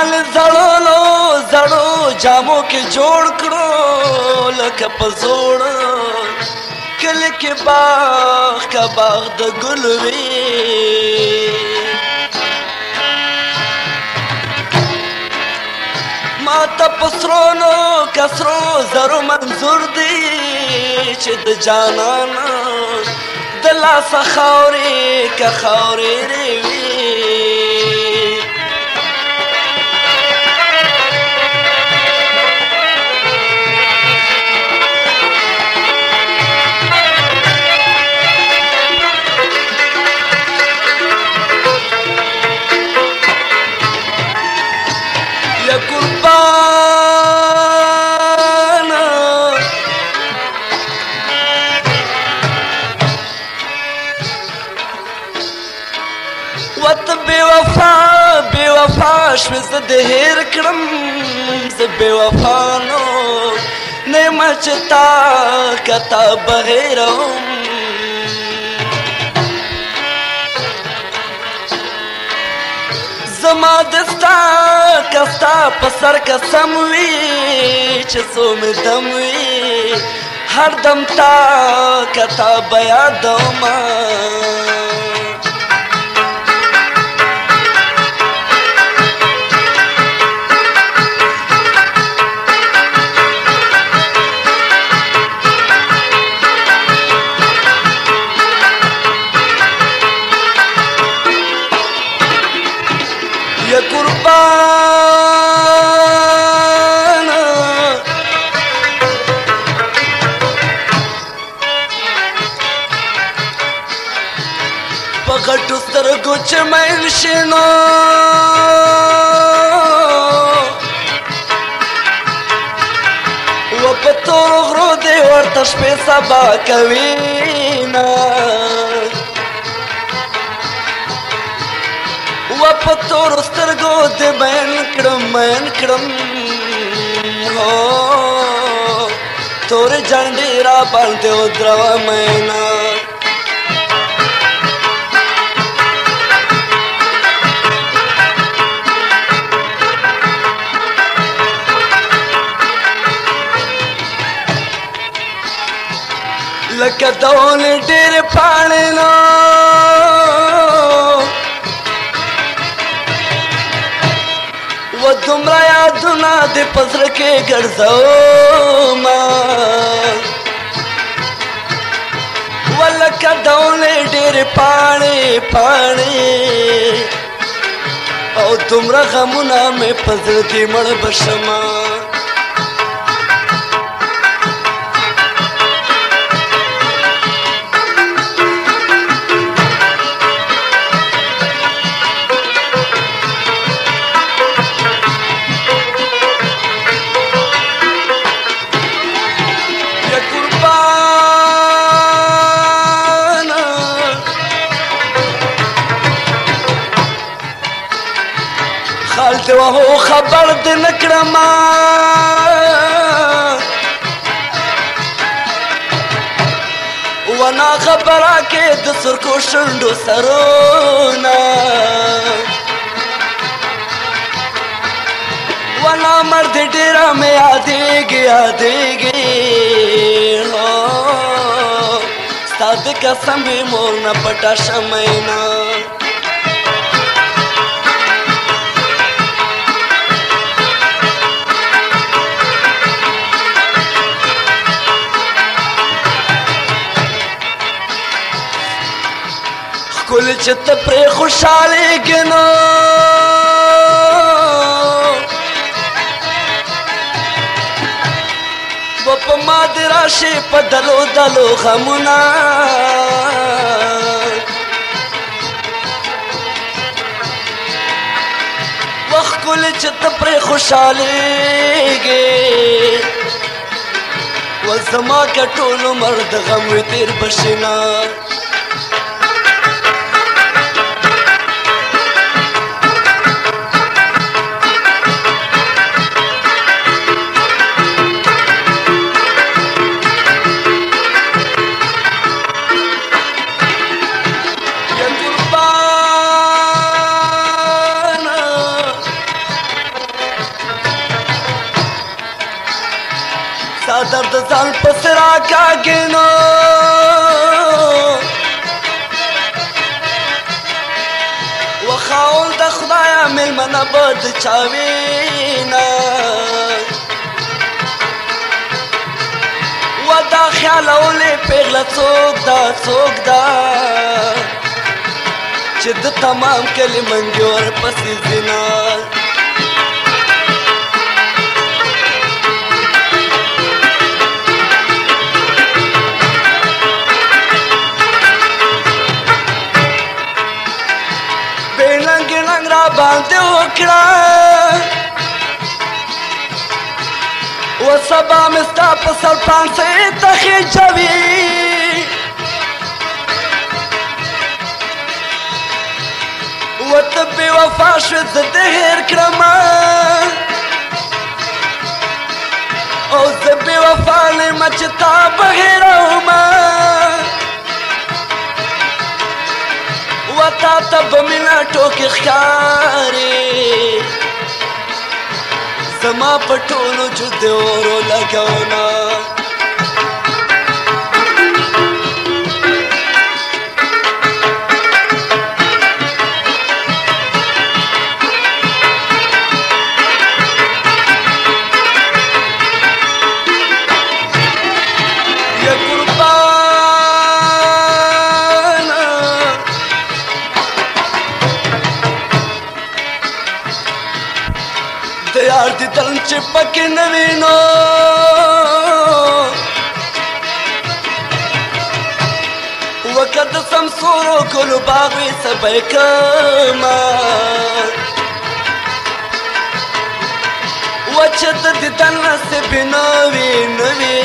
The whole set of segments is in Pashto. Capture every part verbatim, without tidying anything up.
ځان زړولو زړو جامو کې جوړ کړو لکه په زوړ کلی کې باغ کا باغ د ګل وي ما ته پسرونو کسرو زرو منظور دی چې د جانانا د لاسه خاورې که خاورې وي وت بے وفا بے وفا شوې زه د هېر کړم زه بې وفا نو نیمه چې تا کتا بغیرم زما د ستا که ستا په سر قسم وي چې څو مې دم وي هر دم تا کتا به یادومه په غټو سترګو چې میل شي نو و په تورو غرو دې ورته شپې سبا کوي نه و په تورو سترګو دې مین کړم مین کړم هو تورې جنډې را باندې ودروه مینا لکه دولې ډېرې پاڼې نو و دومره یادونه دې په زړه کې ګرځومه و لکه دولې ډېرې پاڼې پاڼې او دومره غمونه مې په زړه کې مړ به شمه خال دې وهو خبر دې نه کړمه ونا خبره کې د سرکو شونډو سرونه ونا مرد ډېره مې یادېږي یادېږي ستا د قسم وي مور نه پټه شمینا ښکل چې ته پرې خوشحالېږې نو و په ما دې راشي په ډلو ډلو غمونه و ښکل چې ته پرې خوشحالېږې و زما که ټول عمر د غم وي تېر به شي نه د ځان پسې راکاږې نو وخاول د خدایه مېلمنه به د چا وینه و دا خیالولې پېغله څوک ده څوک ده چې د تمام کلي منګې ورپسې ځینه باندې وکړه و سبا مې ستا په سر پانسۍ ته خېجوي و ته بې وفا شوې زه دې هېر کړمه او زه بې وفا نه یمه چې تا به هېرومه و تا ته به مینه ټوکې ښکاري زما په ټولو جدې اورو لګونه یار دی دل چې پکې نه وي نو وکه د سمسورو ګلو باغ وي څه به یې کړمه و چې د دیدن نصیب نه وي نه وي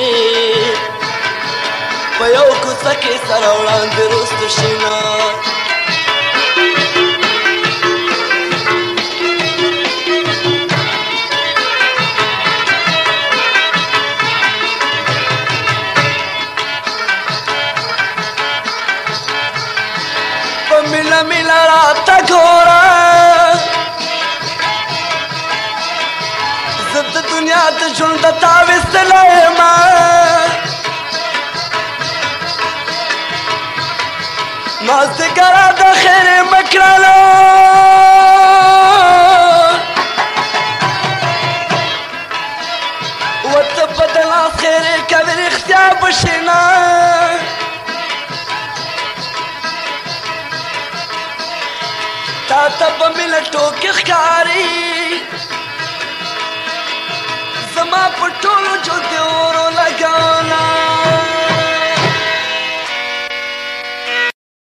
په یو کوڅه کې سره وړاندې رستو شي نه ملا ملا راته ګوره زه د دنیا د ژوند د تاویستلی یمه مازدیګره د خیر یې مه کړلو و ته په د لاس خیر یې کوې رښتیا به شي نه تا ته به مینه ټوکې ښکاري زما په ټولو جدې اورو